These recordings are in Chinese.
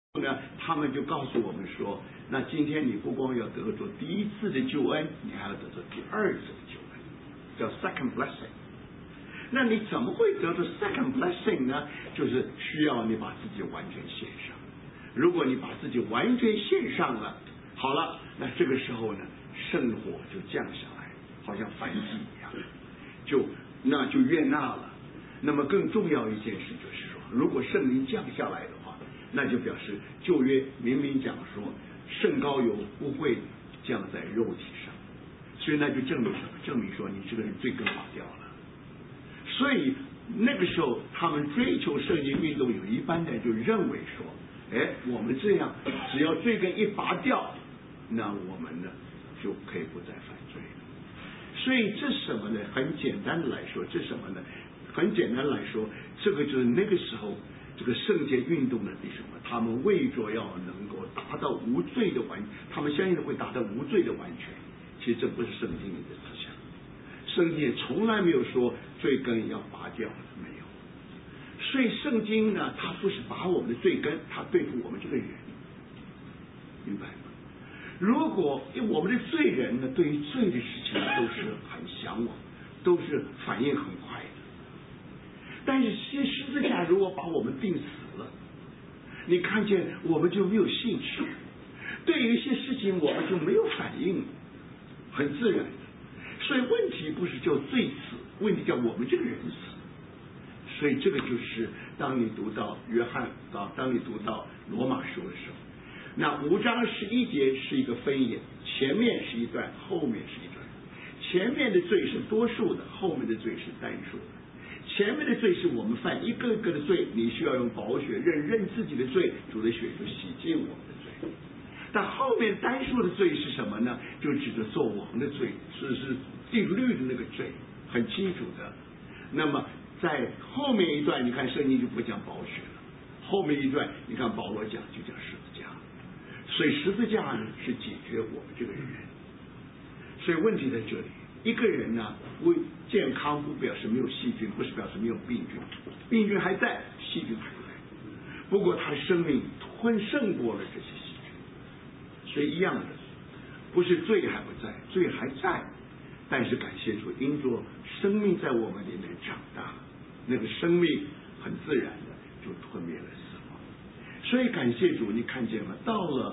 呢，他们就告诉我们说，那今天你不光要得着第一次的救恩，你还要得着第二次的救恩，叫 second blessing。那你怎么会得着 second blessing 呢？就是需要你把自己完全献上。如果你把自己完全献上了，好了，那这个时候呢，圣火就降下来，好像燔祭一样，那就悦纳了。那么更重要一件事就是说，如果圣灵降下来的话，那就表示旧约明明讲说，圣膏油不会降在肉体上，所以那就证明什么？证明说你这个人罪根拔掉了。所以那个时候他们追求圣经运动，有一般人就认为说，我们这样只要罪根一拔掉，那我们呢就可以不再犯罪了。所以这什么呢？很简单的来说，这什么呢？很简单来说，这个就是那个时候这个圣洁运动的什么？他们为着要能够达到无罪的完，他们相信会达到无罪的完全。其实这不是圣经里的思想，圣经也从来没有说罪根要拔掉，没有。所以圣经呢，它不是拔我们的罪根，它对付我们这个人，明白吗？如果我们的罪人呢，对于罪的事情都是很向往，都是反应很快的。但是十字架如果把我们钉死了，你看见我们就没有兴趣，对于一些事情我们就没有反应，很自然的。所以问题不是叫罪死，问题叫我们这个人死。所以这个就是当你读到约翰当你读到罗马书的时候，那5章11节是一个分野，前面是一段，后面是一段。前面的罪是多数的，后面的罪是单数的。前面的罪是我们犯一个个的罪，你需要用宝血认自己的罪，主的血就洗净我们的罪。但后面单数的罪是什么呢？就指着做王的罪，是定律的那个罪，很清楚的。那么在后面一段，你看圣经就不讲宝血了，后面一段你看保罗讲就讲十字架。所以十字架呢是解决我们这个人。所以问题在这里，一个人呢健康不表示没有细菌，不是表示没有病菌，病菌还在，细菌还在，不过他的生命胜过了这些细菌。所以一样的，不是罪还不在，罪还在，但是感谢主，因着生命在我们里面长大，那个生命很自然的就吞灭了死亡。所以感谢主，你看见吗？到了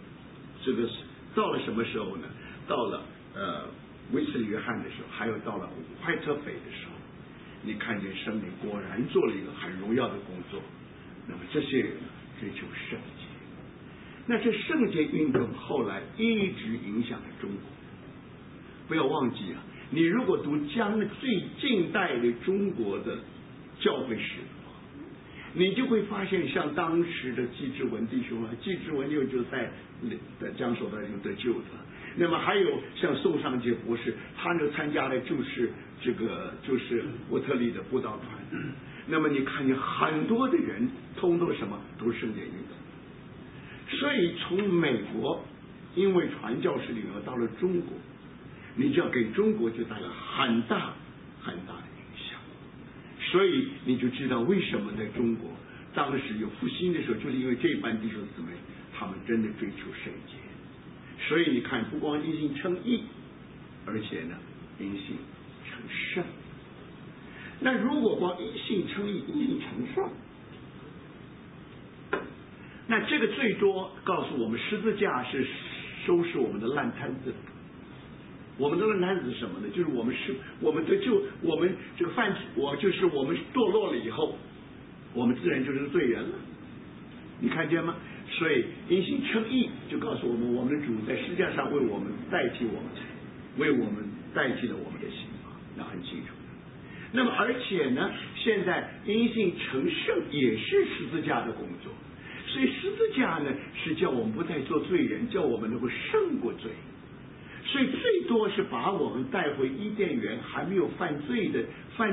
什么时候呢？到了威斯利约翰的时候，还有到了怀特斐的时候，你看见圣灵果然做了一个很荣耀的工作。那么这些人追求圣洁，那这圣洁运动后来一直影响了中国。不要忘记啊，你如果读最近代的中国的教会史的话，你就会发现像当时的季志文弟兄啊，季志文就在江守的就得救的。那么还有像宋尚杰博士，他呢参加的就是伯特利的布道团。那么你看见很多的人通都什么，都是圣洁运动。所以从美国因为传教士领而到了中国，你就要给中国就带来很大很大的影响。所以你就知道为什么在中国当时有复兴的时候，就是因为这班弟兄姊妹他们真的追求圣洁。所以你看，不光因信称义，而且呢因信成圣。那如果光因信称义，因信成圣，那这个最多告诉我们，十字架是收拾我们的烂摊子。我们的烂摊子是什么呢？就是我们这个就是我们堕落了以后，我们自然就是罪人了。你看见吗？所以因信称义就告诉我们，我们的主在十字架上为我们代替了我们的刑罚，那很清楚。那么而且呢，现在因信成圣也是十字架的工作。所以十字架呢是叫我们不再做罪人，叫我们能够胜过罪。所以最多是把我们带回伊甸园还没有犯罪的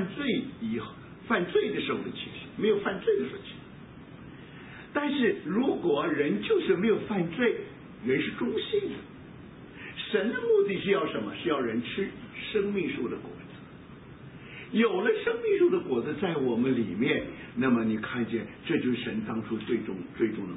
时候的情形，没有犯罪的时候情形。但是如果人就是没有犯罪，人是中性的。神的目的是要什么？是要人吃生命树的果子。有了生命树的果子在我们里面，那么你看见，这就是神当初最终的目的。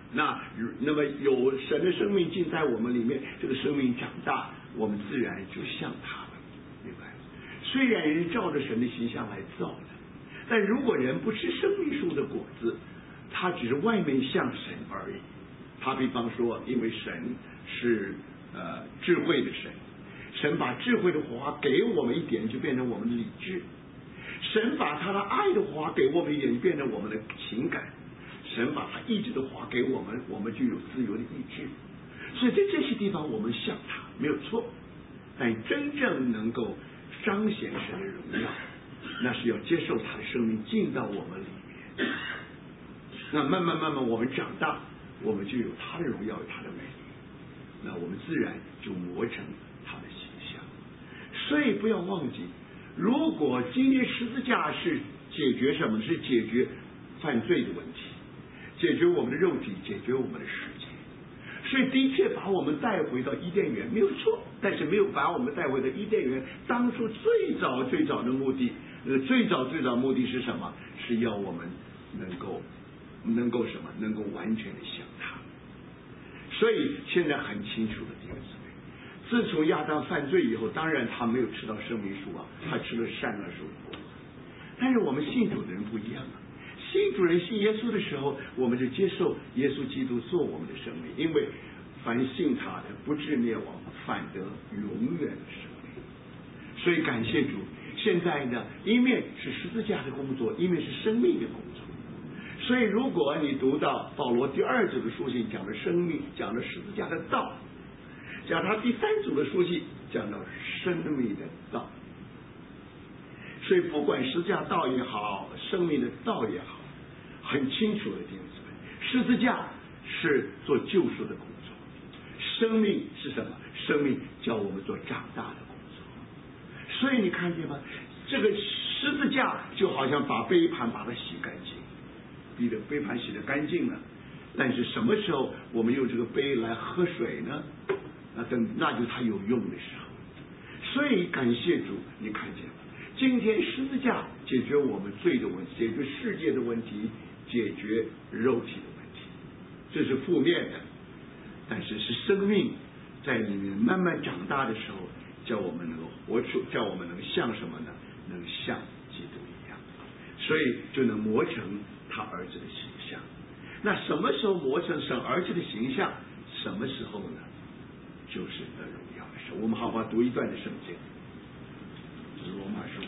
那么有神的生命进在我们里面，这个生命长大，我们自然就像他了，明白？虽然人照着神的形象来造的，但如果人不吃生命树的果子，他只是外面像神而已。他比方说，因为神是智慧的神，神把智慧的火花给我们一点，就变成我们的理智；神把他的爱的火花给我们一点，就变成我们的情感；神把他意志的火花给我们，我们就有自由的意志。所以在这些地方，我们像他没有错，但真正能够彰显神的荣耀，那是要接受他的生命进到我们里面。那慢慢我们长大，我们就有他的荣耀，有他的美丽，那我们自然就磨成他的形象。所以不要忘记，如果今天十字架是解决什么？是解决犯罪的问题，解决我们的肉体，解决我们的世界。所以的确把我们带回到伊甸园没有错，但是没有把我们带回到伊甸园当初最早的目的。最早目的是什么？是要我们能够什么？能够完全的像他。所以现在很清楚的弟兄姊妹，自从亚当犯罪以后，当然他没有吃到生命树啊，他吃了善恶树的果子。但是我们信主的人不一样啊，信主人信耶稣的时候，我们就接受耶稣基督做我们的生命，因为凡信他的不至灭亡，反得永远的生命。所以感谢主，现在呢，一面是十字架的工作，一面是生命的工作。所以如果你读到保罗第二组的书信，讲了生命，讲了十字架的道，讲他第三组的书信讲到生命的道。所以不管十字架道也好，生命的道也好，很清楚的弟兄姊妹，十字架是做救赎的工作，生命是什么？生命叫我们做长大的工作。所以你看见吗？这个十字架就好像把杯盘把它洗干净，你的杯盘洗得干净了，但是什么时候我们用这个杯来喝水呢？那就它有用的时候。所以感谢主，你看见吗？今天十字架解决我们罪的问题，解决世界的问题，解决肉体的问题，这是负面的，但是是生命在里面慢慢长大的时候，叫我们能够活出，叫我们能像什么呢？能像基督一样，所以就能磨成他儿子的形象。那什么时候磨成神儿子的形象？什么时候呢？就是得荣耀的时候。我们好好读一段的圣经，罗马书。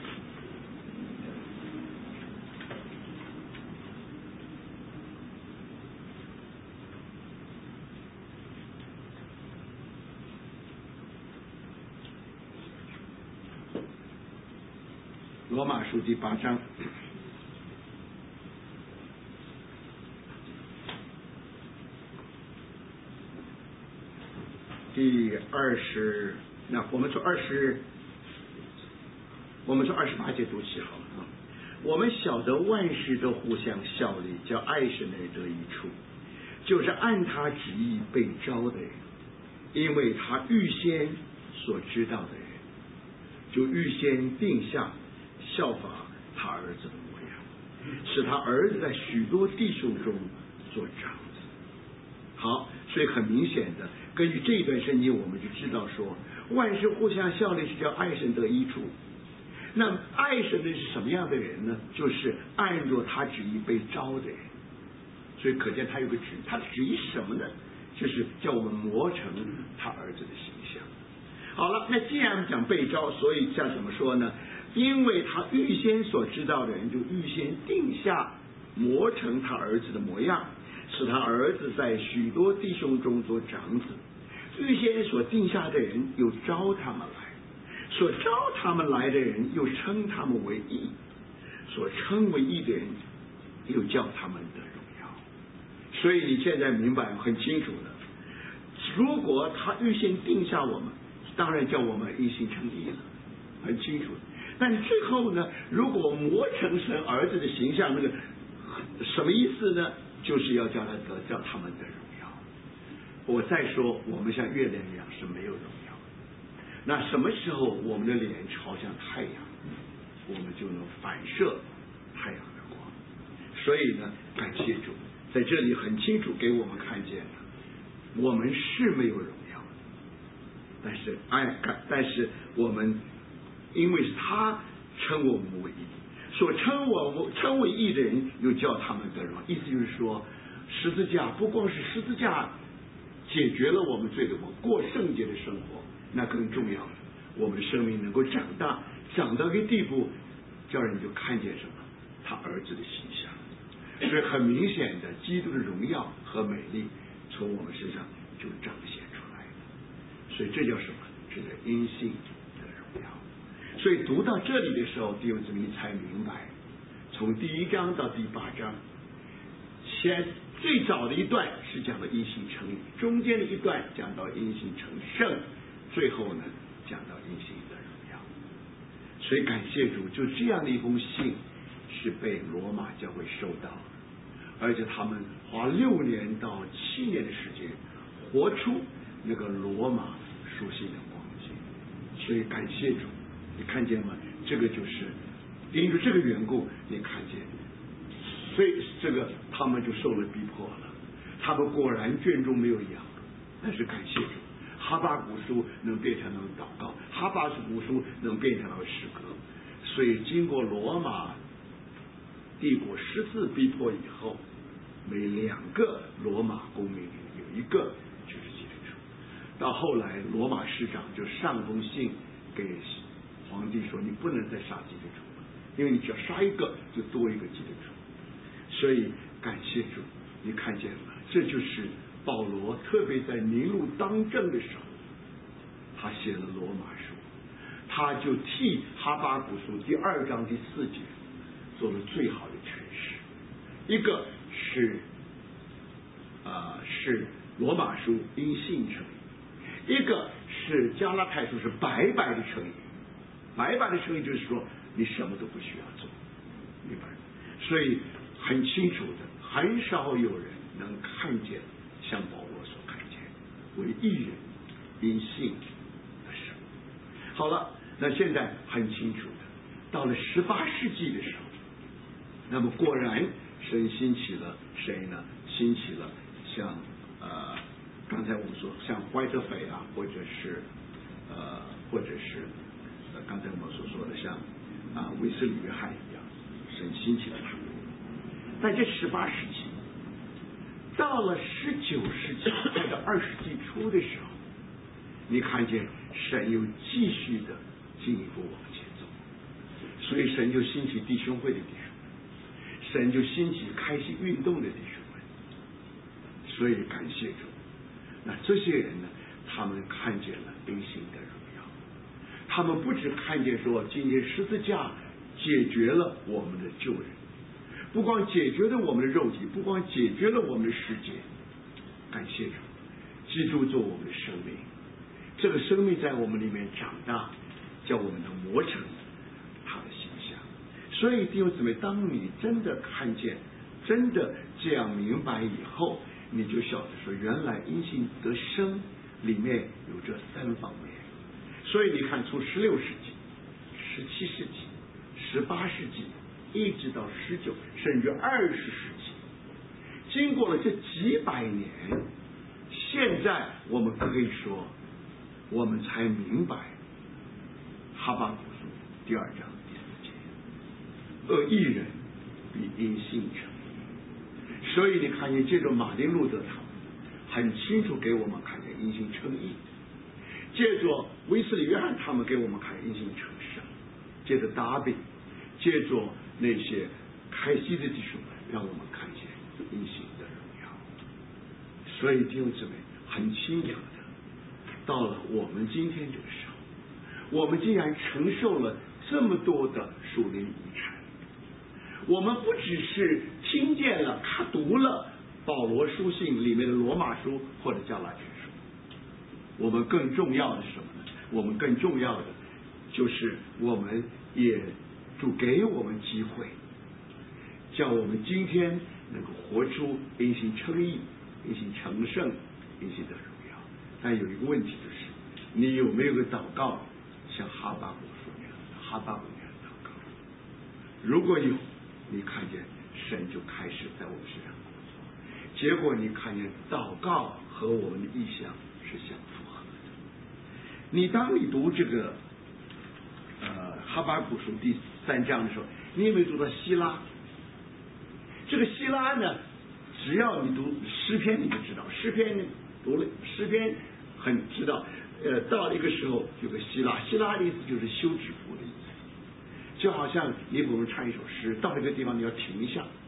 罗马书第8章第20，那我们从28节读起好了啊。我们晓得万事都互相效力，叫爱神的人得益处，就是按他旨意被招的人，因为他预先所知道的人，就预先定下效法他儿子的模样，使他儿子在许多弟兄中做长子。好，所以很明显的，根据这一段圣经，我们就知道说，万事互相效力是叫爱神得益处。那爱神的是什么样的人呢？就是按着他旨意被招的人。所以可见他有个旨意，他的旨意是什么呢？就是叫我们磨成他儿子的形象。好了，那既然讲被招，所以像怎么说呢？因为他预先所知道的人，就预先定下磨成他儿子的模样，使他儿子在许多弟兄中做长子。预先所定下的人，又招他们来；所招他们来的人，又称他们为义；所称为义的人，又叫他们得荣耀。所以你现在明白很清楚的，如果他预先定下我们，当然叫我们一心称义了，很清楚。但最后呢，如果磨成神儿子的形象，那个什么意思呢？就是要叫他们的荣耀。我再说，我们像月亮一样是没有荣耀。那什么时候我们的脸朝向太阳，我们就能反射太阳的光。所以呢，感谢主， 在这里很清楚给我们看见了，我们是没有荣耀，但是我们因为是他称我们为义，所称为义的人又叫他们得荣耀。意思就是说，十字架不光是十字架解决了我们罪的过圣洁的生活，那更重要的，我们的生命能够长大，长到一个地步，叫人就看见什么，他儿子的形象。所以很明显的，基督的荣耀和美丽从我们身上就彰显出来了。所以这叫什么？这叫因信的荣耀。所以读到这里的时候，弟兄姊妹才明白，从第1章到第8章，最早的一段是讲到因信称义，中间的一段讲到因信成圣，最后呢讲到因信的荣耀。所以感谢主，就这样的一封信是被罗马教会收到，而且他们花6年到7年的时间活出那个罗马书信的光景。所以感谢主，你看见吗？这个就是因为这个缘故，你看见，所以这个他们就受了逼迫了。他们果然卷中没有羊，但是感谢主，哈巴谷书能变成了祷告，哈巴谷书能变成了诗歌。所以经过罗马帝国10次逼迫以后，每2个罗马公民有一个就是基督徒。到后来罗马市长就上封信给皇帝说，你不能再杀基督徒了，因为你只要杀一个就多一个基督徒。所以感谢主，你看见了，这就是保罗特别在尼禄当政的时候，他写了罗马书，他就替哈巴谷书第2章第4节做了最好的诠释。一个是罗马书因信称义，一个是加拉太书是白白的称义。白白的称义就是说你什么都不需要做，明白？所以很清楚的，很少有人能看见像保罗所看见为义人因信的生。好了，那现在很清楚的，到了18世纪的时候，那么果然神兴起了谁呢？兴起了像刚才我们说像怀特斐啊，或者是刚才我们所说的像威斯里约翰一样，神兴起了他们。在这18世纪，到了19世纪，快到20世纪初的时候，你看见神又继续的进一步往前走，所以神就兴起弟兄会的弟兄们，神就兴起开启运动的弟兄们。所以感谢主，那这些人呢，他们看见了因信的荣耀，他们不只看见说今天十字架解决了我们的救人，不光解决了我们的肉体，不光解决了我们的世界，感谢主，基督做我们的生命，这个生命在我们里面长大，叫我们能磨成他的形象。所以弟兄姊妹，当你真的看见，真的这样明白以后，你就晓得说，原来因信得生里面有这3方面。所以你看，从16世纪、17世纪、18世纪一直到19甚至20世纪，经过了这几百年，现在我们可以说，我们才明白哈巴谷书第2章第4节，恶义人必因信称义。所以你看见，借着马丁路德他们很清楚给我们看见因信称义，借着威斯里约翰他们给我们看因信成圣，借着达比，借着那些开西的弟兄们，让我们看见因信的荣耀。所以弟兄姊妹，很清楚的，到了我们今天这个时候，我们竟然承受了这么多的属灵遗产。我们不只是听见了，他读了保罗书信里面的罗马书或者加拉太书，我们更重要的是什么呢？我们更重要的就是我们也主给我们机会，叫我们今天能够活出因信称义、因信成圣、因信的荣耀。但有一个问题就是，你有没有个祷告像哈巴谷书那样、哈巴谷那样祷告？如果有，你看见神就开始在我们身上工作， 结果你看见祷告和我们的意向是相符合的。当你读这个哈巴谷书第3章的时候，你有没有读到希拉？这个希拉呢，只要你读诗篇你就知道，诗篇读了诗篇很知道，到了一个时候有个希拉，希拉的意思就是休止符的意思，就好像你比如唱一首诗，到了一个地方你要停一下，